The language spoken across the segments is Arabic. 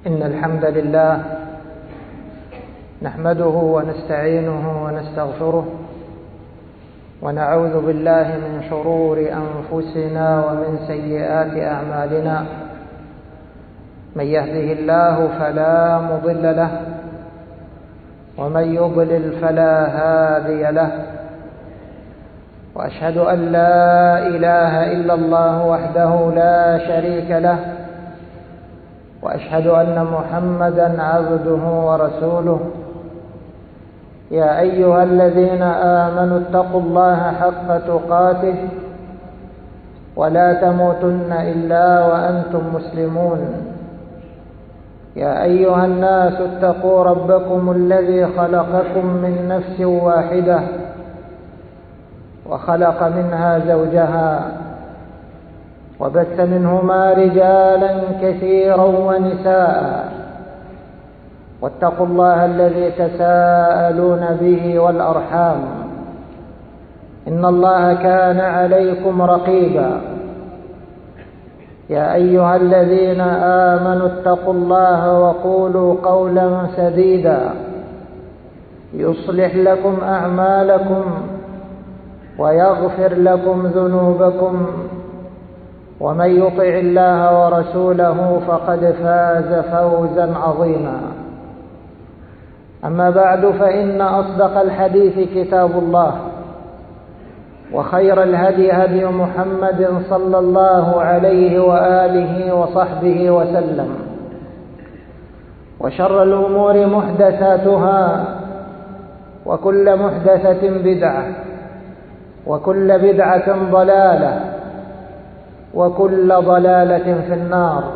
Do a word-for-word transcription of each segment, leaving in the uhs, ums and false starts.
إن الحمد لله نحمده ونستعينه ونستغفره ونعوذ بالله من شرور أنفسنا ومن سيئات أعمالنا. من يهده الله فلا مضل له ومن يضلل فلا هادي له، وأشهد أن لا إله إلا الله وحده لا شريك له، وأشهد أن محمدًا عبده ورسوله. يا أيها الذين آمنوا اتقوا الله حق تقاته ولا تموتن إلا وأنتم مسلمون. يا أيها الناس اتقوا ربكم الذي خلقكم من نفس واحدة وخلق منها زوجها وبث منهما رجالا كثيرا ونساء، واتقوا الله الذي تساءلون به والأرحام، إن الله كان عليكم رقيبا. يا أيها الذين آمنوا اتقوا الله وقولوا قولا سديدا يصلح لكم أعمالكم ويغفر لكم ذنوبكم، ومن يطع الله ورسوله فقد فاز فوزا عظيما. أما بعد، فإن أصدق الحديث كتاب الله، وخير الهدي هدي محمد صلى الله عليه وآله وصحبه وسلم، وشر الأمور محدثاتها، وكل محدثة بدعة، وكل بدعة ضلالة، وكل ضلالة في النار.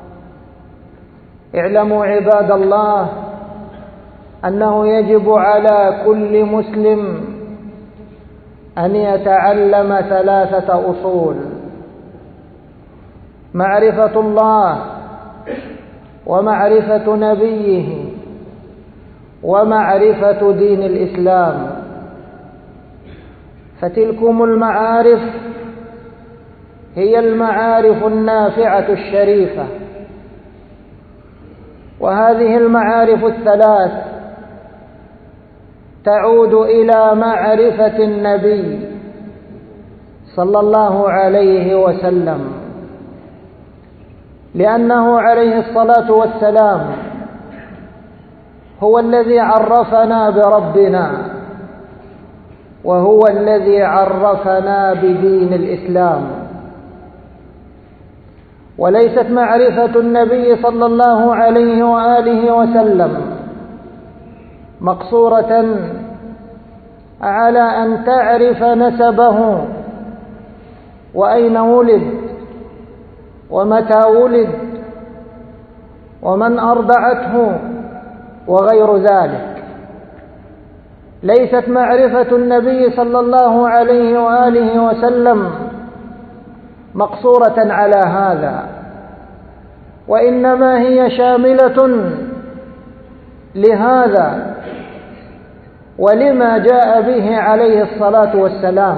اعلموا عباد الله أنه يجب على كل مسلم أن يتعلم ثلاثة أصول: معرفة الله، ومعرفة نبيه، ومعرفة دين الإسلام. فتلكم المعارف هي المعارف النافعة الشريفة، وهذه المعارف الثلاث تعود إلى معرفة النبي صلى الله عليه وسلم، لأنه عليه الصلاة والسلام هو الذي عرفنا بربنا، وهو الذي عرفنا بدين الإسلام. وليست معرفة النبي صلى الله عليه وآله وسلم مقصورة على أن تعرف نسبه وأين ولد ومتى ولد ومن أرضعته وغير ذلك. ليست معرفة النبي صلى الله عليه وآله وسلم مقصورة على هذا، وإنما هي شاملة لهذا ولما جاء به عليه الصلاة والسلام.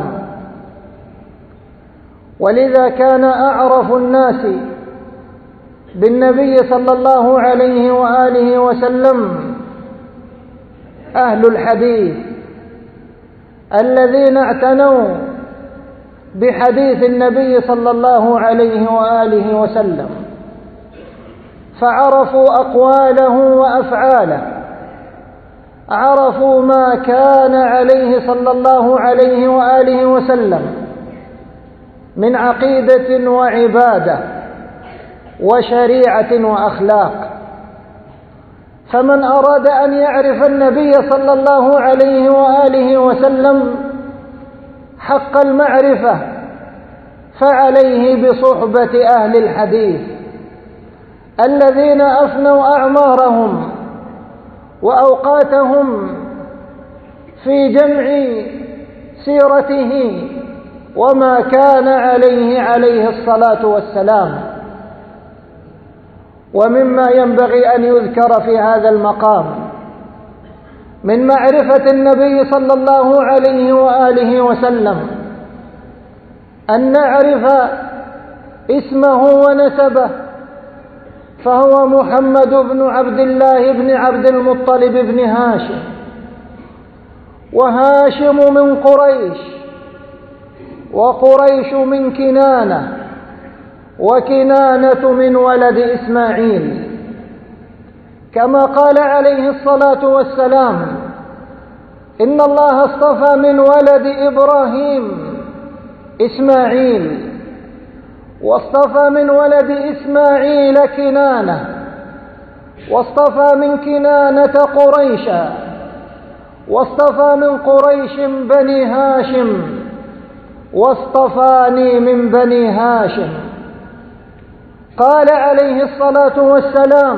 ولذا كان أعرف الناس بالنبي صلى الله عليه وآله وسلم أهل الحديث الذين اعتنوا بحديث النبي صلى الله عليه وآله وسلم، فعرفوا أقواله وأفعاله، عرفوا ما كان عليه صلى الله عليه وآله وسلم من عقيدة وعبادة وشريعة وأخلاق. فمن أراد أن يعرف النبي صلى الله عليه وآله وسلم حق المعرفة فعليه بصحبة أهل الحديث الذين أفنوا أعمارهم وأوقاتهم في جمع سيرته وما كان عليه عليه الصلاة والسلام. ومما ينبغي أن يذكر في هذا المقام من معرفة النبي صلى الله عليه وآله وسلم أن نعرف اسمه ونسبه فهو محمد بن عبد الله بن عبد المطلب بن هاشم، وهاشم من قريش، وقريش من كنانة، وكنانة من ولد إسماعيل، كما قال عليه الصلاة والسلام: إن الله اصطفى من ولد إبراهيم إسماعيل، واصطفى من ولد إسماعيل كنانة، واصطفى من كنانة قريشا، واصطفى من قريش بني هاشم، واصطفاني من بني هاشم. قال عليه الصلاة والسلام: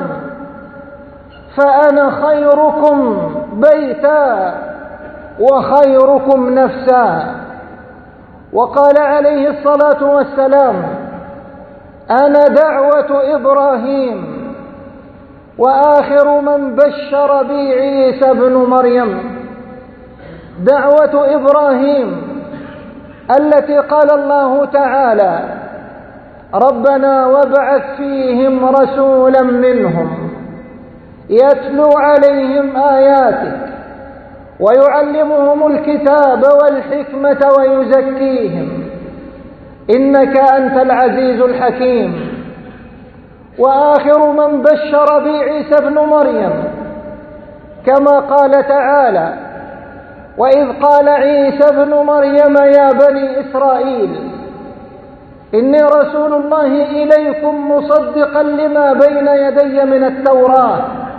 فأنا خيركم بيتا وخيركم نفسا. وقال عليه الصلاة والسلام: أنا دعوة إبراهيم، وآخر من بشر بي عيسى بن مريم. دعوة إبراهيم التي قال الله تعالى: ربنا وابعث فيهم رسولا منهم يتلو عليهم آياتك ويعلمهم الكتاب والحكمة ويزكيهم إنك أنت العزيز الحكيم. وآخر من بشر بي عيسى بن مريم، كما قال تعالى: وإذ قال عيسى بن مريم يا بني إسرائيل إني رسول الله إليكم مصدقا لما بين يدي من التوراة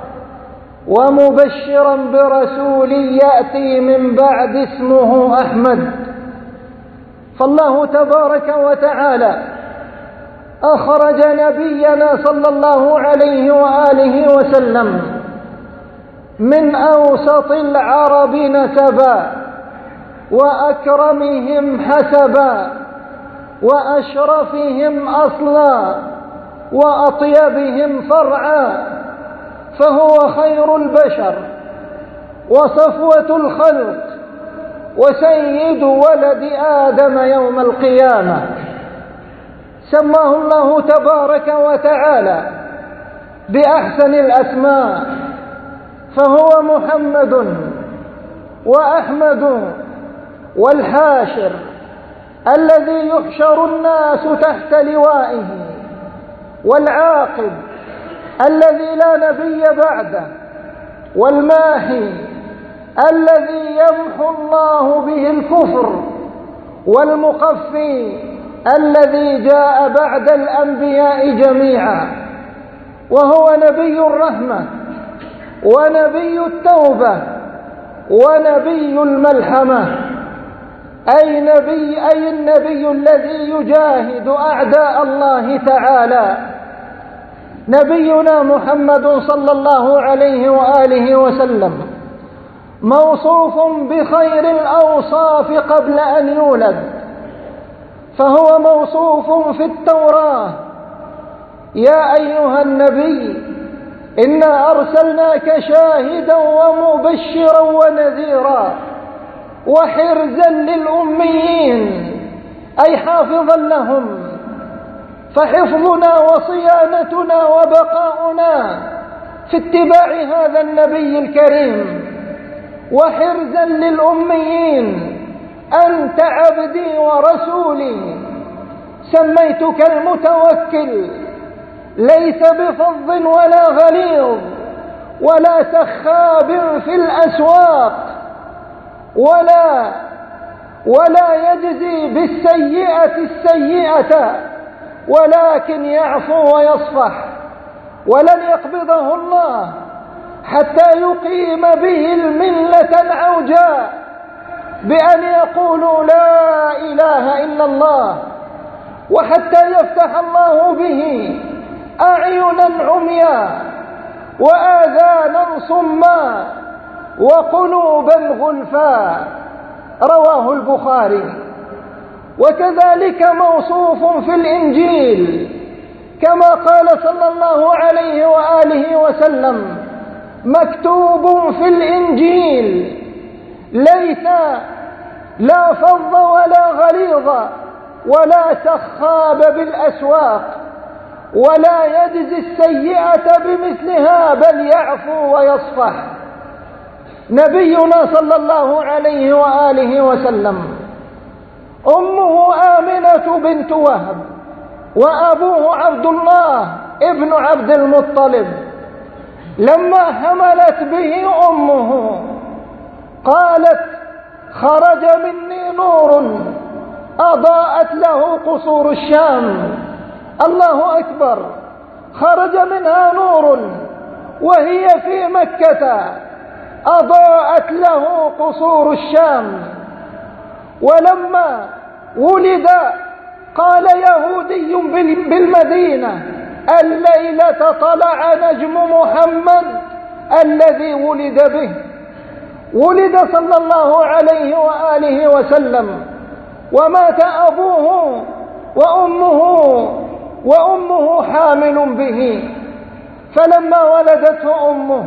ومبشرا برسول يأتي من بعد اسمه أحمد. فالله تبارك وتعالى أخرج نبينا صلى الله عليه وآله وسلم من أوسط العرب نسبا، وأكرمهم حسبا، وأشرفهم أصلا، وأطيبهم فرعا، فهو خير البشر وصفوة الخلق وسيد ولد آدم يوم القيامة. سماه الله تبارك وتعالى بأحسن الأسماء، فهو محمد وأحمد والحاشر الذي يحشر الناس تحت لوائه، والعاقب الذي لا نبي بعده، والماحي الذي يمحو الله به الكفر، والمقفي الذي جاء بعد الأنبياء جميعا، وهو نبي الرحمة ونبي التوبة ونبي الملحمة، أي نبي أي النبي الذي يجاهد أعداء الله تعالى. نبينا محمد صلى الله عليه وآله وسلم موصوف بخير الأوصاف قبل أن يولد، فهو موصوف في التوراة: يا أيها النبي إنا أرسلناك شاهدا ومبشرا ونذيرا وحرزا للأميين، أي حافظا لهم. فحفظنا وصيانتنا وبقاؤنا في اتباع هذا النبي الكريم. وحرزا للأميين، أنت عبدي ورسولي، سميتك المتوكل، ليس بفظ ولا غليظ ولا سخاب في الأسواق، ولا ولا يجزي بالسيئة السيئة، ولكن يعفو ويصفح. ولن يقبضه الله حتى يقيم به الملة العوجاء بأن يقولوا لا إله إلا الله، وحتى يفتح الله به أعينا عميا وآذانا صما وقلوبا غلفا. رواه البخاري. وكذلك موصوف في الإنجيل كما قال صلى الله عليه وآله وسلم: مكتوب في الإنجيل ليس لا فظ ولا غليظ ولا سخاب بالأسواق، ولا يجزي السيئة بمثلها بل يعفو ويصفح. نبينا صلى الله عليه وآله وسلم أمه آمنة بنت وهب وأبوه عبد الله ابن عبد المطلب. لما حملت به أمه قالت: خرج مني نور أضاءت له قصور الشام. الله أكبر! خرج منها نور وهي في مكة أضاءت له قصور الشام. ولما ولد قال يهودي بالمدينة: الليلة طلع نجم محمد الذي ولد به. ولد صلى الله عليه وآله وسلم ومات أبوه وأمه وأمه حامل به. فلما ولدته أمه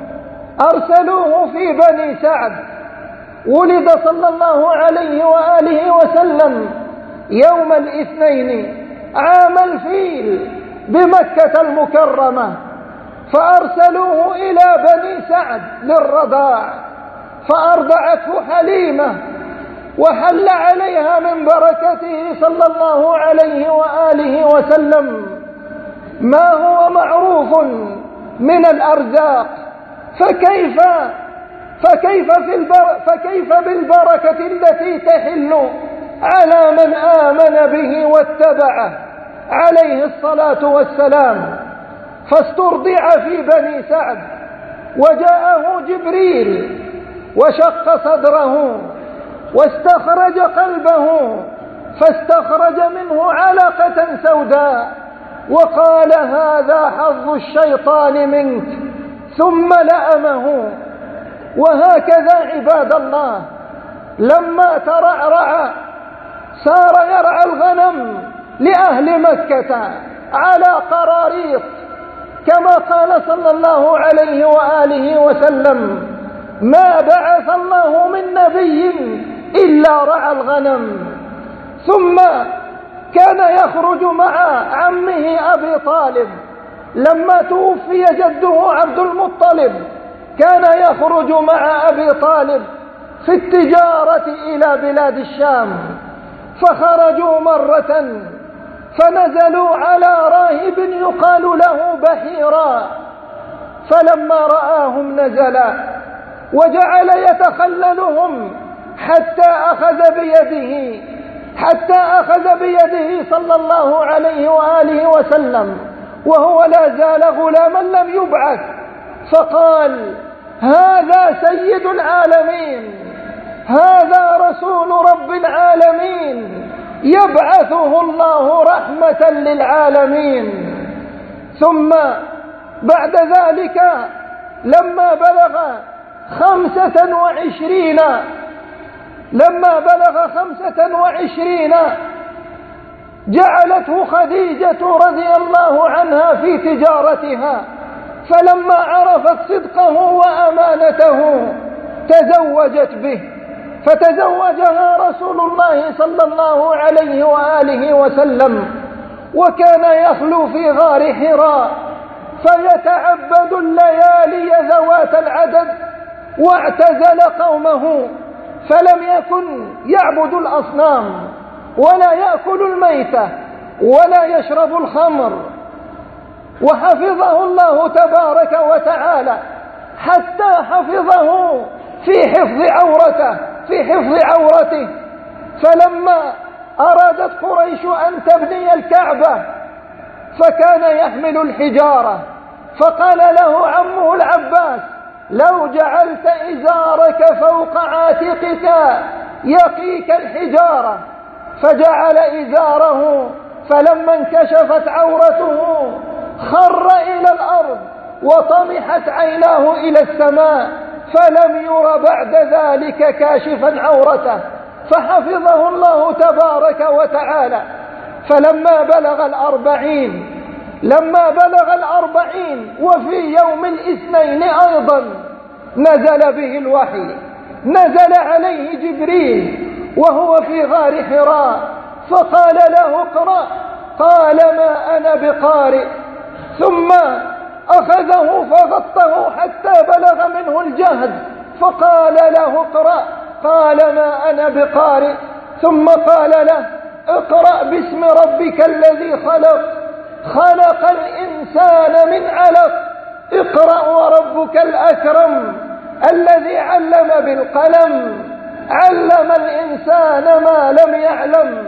أرسلوه في بني سعد. ولد صلى الله عليه وآله وسلم يوم الاثنين عام الفيل بمكة المكرمة، فأرسلوه إلى بني سعد للرضاع، فأرضعته حليمة وحل عليها من بركته صلى الله عليه وآله وسلم ما هو معروف من الأرزاق. فكيف فكيف في البر فكيف بالبركة التي تحل على من آمن به واتبعه عليه الصلاة والسلام. فاسترضع في بني سعد، وجاءه جبريل وشق صدره واستخرج قلبه، فاستخرج منه علقة سوداء وقال: هذا حظ الشيطان منك، ثم لأمه. وهكذا عباد الله لما ترعرع صار يرعى الغنم لأهل مكة على قراريط، كما قال صلى الله عليه وآله وسلم: ما بعث الله من نبي إلا رعى الغنم. ثم كان يخرج مع عمه أبي طالب لما توفي جده عبد المطلب، كان يخرج مع أبي طالب في التجارة إلى بلاد الشام. فخرجوا مرة فنزلوا على راهب يقال له بحيرا، فلما رآهم نزل وجعل يتخللهم حتى أخذ بيده حتى أخذ بيده صلى الله عليه وآله وسلم وهو لا زال غلاما لم يبعث، فقال: هذا سيد العالمين، هذا رسول رب العالمين، يبعثه الله رحمة للعالمين. ثم بعد ذلك لما بلغ خمسة وعشرين لما بلغ خمسة وعشرين جعلته خديجة رضي الله عنها في تجارتها، فلما عرفت صدقه وأمانته تزوجت به، فتزوجها رسول الله صلى الله عليه وآله وسلم. وكان يخلو في غار حراء فيتعبد الليالي ذوات العدد، واعتزل قومه، فلم يكن يعبد الأصنام ولا يأكل الميتة ولا يشرب الخمر. وحفظه الله تبارك وتعالى حتى حفظه في حفظ عورته في حفظ عورته فلما أرادت قريش أن تبني الكعبة فكان يحمل الحجارة، فقال له عمه العباس: لو جعلت إزارك فوق عاتقك يقيك الحجارة. فجعل إزاره، فلما انكشفت عورته خر إلى الأرض وطمحت عيناه إلى السماء، فلم ير بعد ذلك كاشفا عورته، فحفظه الله تبارك وتعالى. فلما بلغ الأربعين لما بلغ الأربعين وفي يوم الاثنين أيضا نزل به الوحي، نزل عليه جبريل وهو في غار حراء، فقال له: اقرأ. قال ما أنا بقارئ، ثم أخذه فغطه حتى بلغ منه الجهد فقال له اقرأ، قال ما أنا بقارئ، ثم قال له اقرأ باسم ربك الذي خلق خلق الإنسان من علق، اقرأ وربك الأكرم الذي علم بالقلم علم الإنسان ما لم يعلم.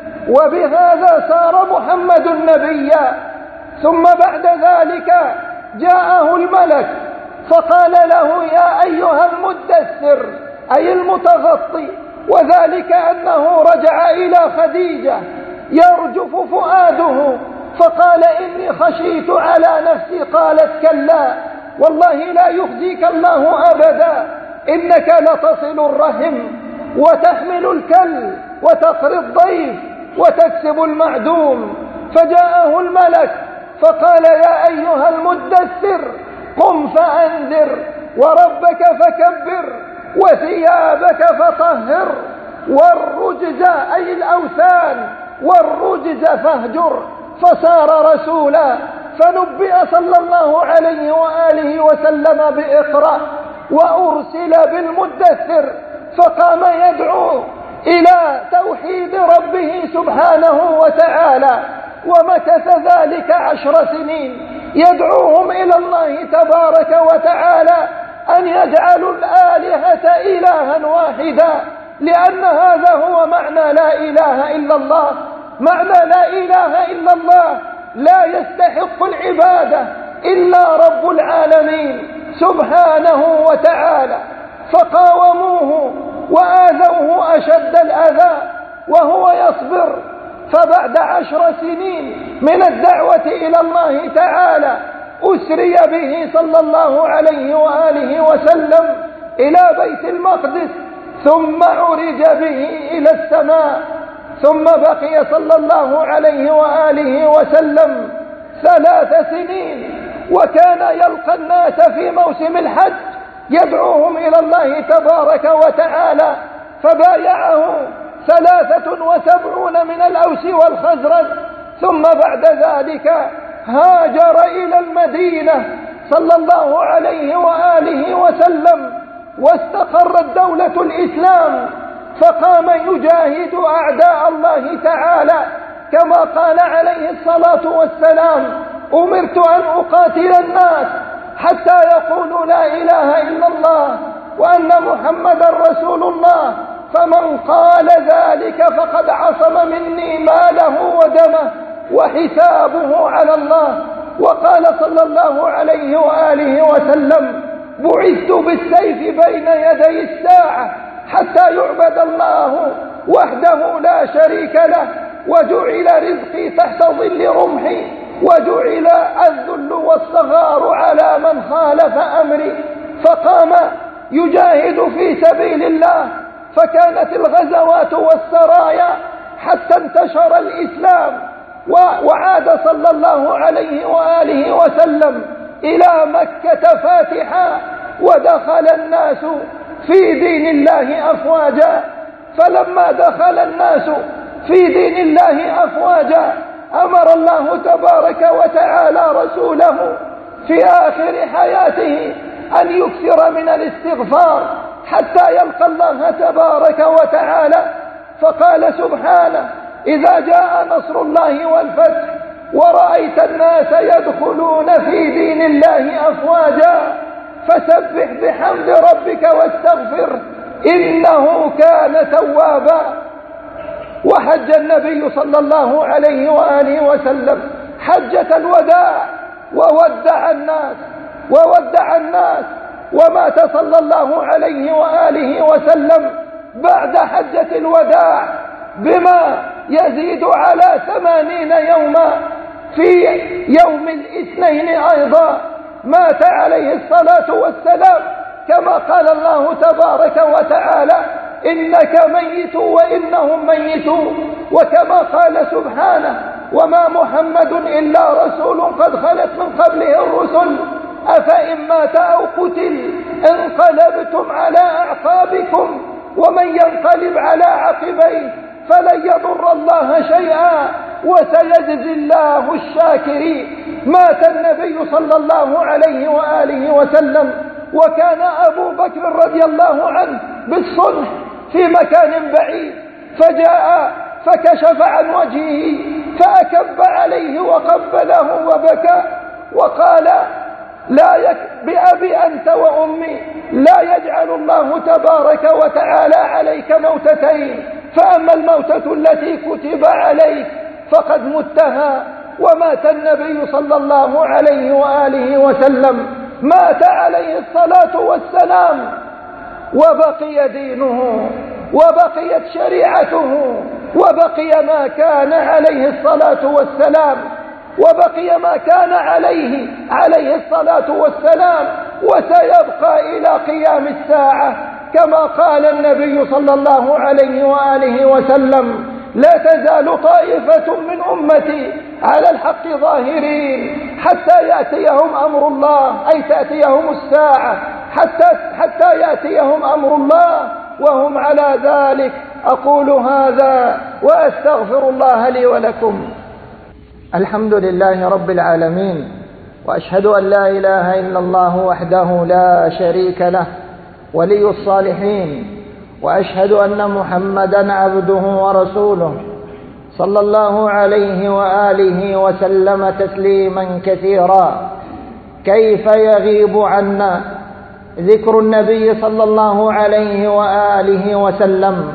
وبهذا صار محمد نبيا. ثم بعد ذلك جاءه الملك فقال له يا أيها المدثر أي المتغطي، وذلك أنه رجع إلى خديجة يرجف فؤاده فقال إني خشيت على نفسي، قالت كلا والله لا يخزيك الله أبدا، إنك لتصل الرحم وتحمل الكل وتقري الضيف وتكسب المعدوم. فجاءه الملك فقال يا أيها المدثر قم فأنذر وربك فكبر وثيابك فطهر والرجز أي الأوثان والرجز فاهجر. فصار رسولا، فنبئ صلى الله عليه وآله وسلم بإقرأ وأرسل بالمدثر، فقام يدعو إلى توحيد ربه سبحانه وتعالى، ومكث ذلك عشر سنين يدعوهم إلى الله تبارك وتعالى أن يجعلوا الآلهة إلها واحدا، لأن هذا هو معنى لا إله إلا الله. معنى لا إله إلا الله لا يستحق العبادة إلا رب العالمين سبحانه وتعالى. فقاوموه وآذوه أشد الأذى وهو يصبر. فبعد عشر سنين من الدعوة إلى الله تعالى أسري به صلى الله عليه وآله وسلم إلى بيت المقدس، ثم عرج به إلى السماء، ثم بقي صلى الله عليه وآله وسلم ثلاث سنين، وكان يلقى الناس في موسم الحج يدعوهم إلى الله تبارك وتعالى، فبايعه ثلاثة وسبعون من الأوس والخزرج. ثم بعد ذلك هاجر إلى المدينة صلى الله عليه وآله وسلم، واستقرت دولة الإسلام، فقام يجاهد أعداء الله تعالى كما قال عليه الصلاة والسلام أمرت أن أقاتل الناس حتى يقولوا لا إله إلا الله وأن محمدا رسول الله، فمن قال ذلك فقد عصم مني ماله ودمه وحسابه على الله. وقال صلى الله عليه وآله وسلم بعثت بالسيف بين يدي الساعة حتى يعبد الله وحده لا شريك له، وجعل رزقي تحت ظل رمحي، وجعل الذل والصغار على من خالف أمري. فقام يجاهد في سبيل الله، فكانت الغزوات والسرايا حتى انتشر الإسلام، وعاد صلى الله عليه وآله وسلم إلى مكة فاتحا، ودخل الناس في دين الله أفواجا. فلما دخل الناس في دين الله أفواجا أمر الله تبارك وتعالى رسوله في آخر حياته أن يكثر من الاستغفار حتى يلقى الله تبارك وتعالى. فقال سبحانه إذا جاء نصر الله والفتح ورأيت الناس يدخلون في دين الله أفواجا فسبح بحمد ربك واستغفر إنه كان توابا. وحج النبي صلى الله عليه وآله وسلم حجة الوداع وودع الناس وودع الناس ومات صلى الله عليه وآله وسلم بعد حجة الوداع بما يزيد على ثمانين يوما. في يوم الاثنين أيضا مات عليه الصلاة والسلام كما قال الله تبارك وتعالى إنك ميت وإنهم ميتون، وكما قال سبحانه وما محمد إلا رسول قد خلت من قبله الرسل أفإن مات أو قتل انقلبتم على أعقابكم ومن ينقلب على عقبيه فلن يضر الله شيئا وسيجزي الله الشاكرين. مات النبي صلى الله عليه وآله وسلم وكان أبو بكر رضي الله عنه بالصلح في مكان بعيد، فجاء فكشف عن وجهه فأكب عليه وقبله وبكى وقال: لا يك بأبي أنت وأمي لا يجعل الله تبارك وتعالى عليك موتتين، فأما الموتة التي كتب عليك فقد متها. ومات النبي صلى الله عليه وآله وسلم، مات عليه الصلاة والسلام، وبقي دينه وبقيت شريعته وبقي ما كان عليه الصلاة والسلام وبقي ما كان عليه عليه الصلاة والسلام وسيبقى إلى قيام الساعة، كما قال النبي صلى الله عليه وآله وسلم: لا تزال طائفة من أمتي على الحق ظاهرين حتى يأتيهم أمر الله، أي تأتيهم الساعة، حتى, حتى يأتيهم أمر الله وهم على ذلك. أقول هذا وأستغفر الله لي ولكم. الحمد لله رب العالمين، وأشهد أن لا إله إلا الله وحده لا شريك له ولي الصالحين، وأشهد أن محمدا عبده ورسوله صلى الله عليه وآله وسلم تسليما كثيرا. كيف يغيب عنا ذكر النبي صلى الله عليه وآله وسلم،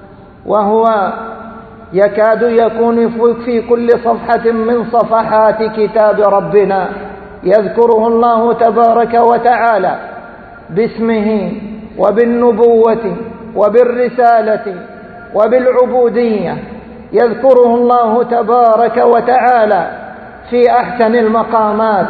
وهو يكاد يكون في كل صفحة من صفحات كتاب ربنا يذكره الله تبارك وتعالى باسمه وبالنبوة وبالرسالة وبالعبودية، يذكره الله تبارك وتعالى في أحسن المقامات.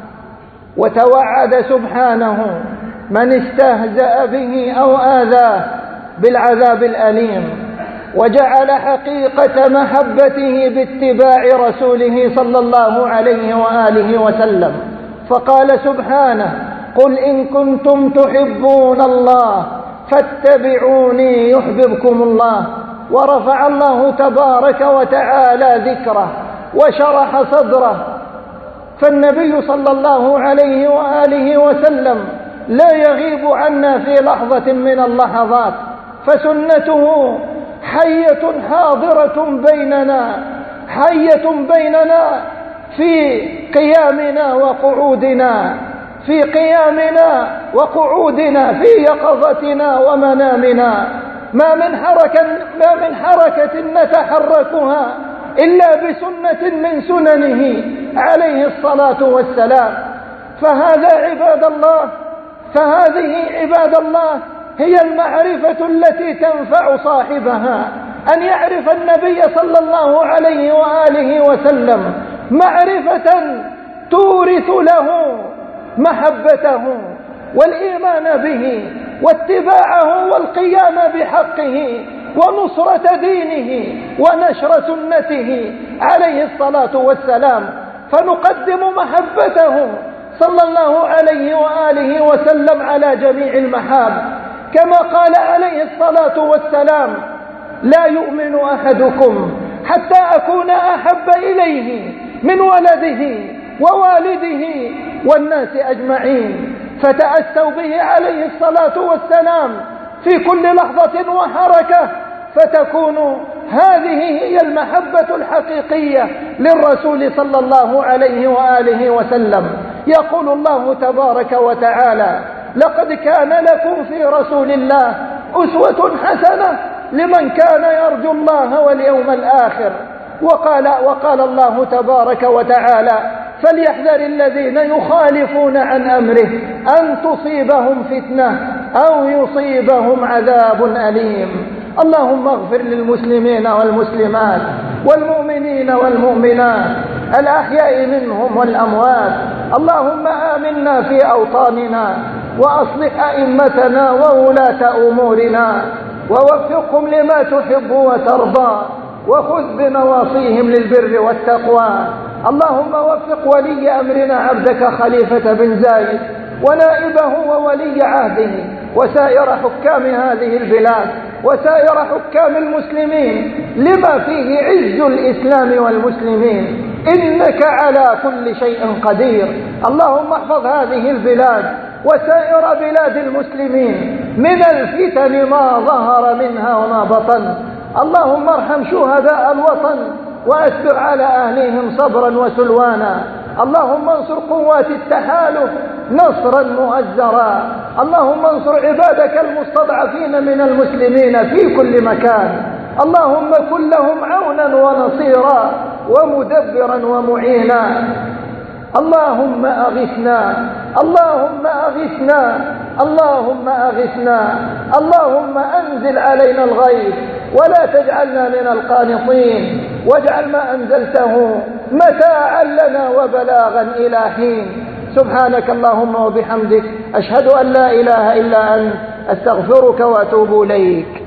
وتوعد سبحانه من استهزأ به أو آذاه بالعذاب الأليم، وجعل حقيقة محبته باتباع رسوله صلى الله عليه وآله وسلم، فقال سبحانه: قل إن كنتم تحبون الله فاتبعوني يحببكم الله. ورفع الله تبارك وتعالى ذكره وشرح صدره، فالنبي صلى الله عليه وآله وسلم لا يغيب عنا في لحظة من اللحظات، فسنته حية حاضرة بيننا، حية بيننا في قيامنا وقعودنا، في قيامنا وقعودنا، في يقظتنا ومنامنا. ما من حركة ما من حركة نتحركها إلا بسنة من سننه عليه الصلاة والسلام. فهذا عباد الله فهذه عباد الله هي المعرفة التي تنفع صاحبها، أن يعرف النبي صلى الله عليه وآله وسلم معرفة تورث له محبته والإيمان به واتباعه والقيام بحقه ونصرة دينه ونشر سنته عليه الصلاة والسلام. فنقدم محبته صلى الله عليه وآله وسلم على جميع المحاب، كما قال عليه الصلاة والسلام: لا يؤمن أحدكم حتى أكون أحب إليه من ولده ووالده والناس أجمعين. فتأسوا به عليه الصلاة والسلام في كل لحظة وحركة، فتكون هذه هي المحبة الحقيقية للرسول صلى الله عليه وآله وسلم. يقول الله تبارك وتعالى: لقد كان لكم في رسول الله أسوة حسنة لمن كان يرجو الله واليوم الآخر. وقال, وقال الله تبارك وتعالى: فليحذر الذين يخالفون عن أمره أن تصيبهم فتنة أو يصيبهم عذاب أليم. اللهم اغفر للمسلمين والمسلمات والمؤمنين والمؤمنات الأحياء منهم والأموات. اللهم آمنا في أوطاننا وأصلح أئمتنا وولاة أمورنا ووفقهم لما تحب وترضى، وخذ بنواصيهم للبر والتقوى. اللهم وفق ولي أمرنا عبدك خليفة بن زايد ونائبه وولي عهده وسائر حكام هذه البلاد وسائر حكام المسلمين لما فيه عز الإسلام والمسلمين، إنك على كل شيء قدير. اللهم احفظ هذه البلاد وسائر بلاد المسلمين من الفتن ما ظهر منها وما بطن. اللهم ارحم شهداء الوطن وأسبغ على أهلهم صبرا وسلوانا. اللهم انصر قوات التحالف نصرا مؤزرا. اللهم انصر عبادك المستضعفين من المسلمين في كل مكان. اللهم كن لهم عونا ونصيرا ومدبرا ومعينا. اللهم أغثنا، اللهم أغثنا، اللهم أغثنا. اللهم أنزل علينا الغيث ولا تجعلنا من القانطين، واجعل ما أنزلته متاعا لنا وبلاغا إلى حين. سبحانك اللهم وبحمدك، أشهد أن لا إله إلا أنت، أستغفرك وأتوب إليك.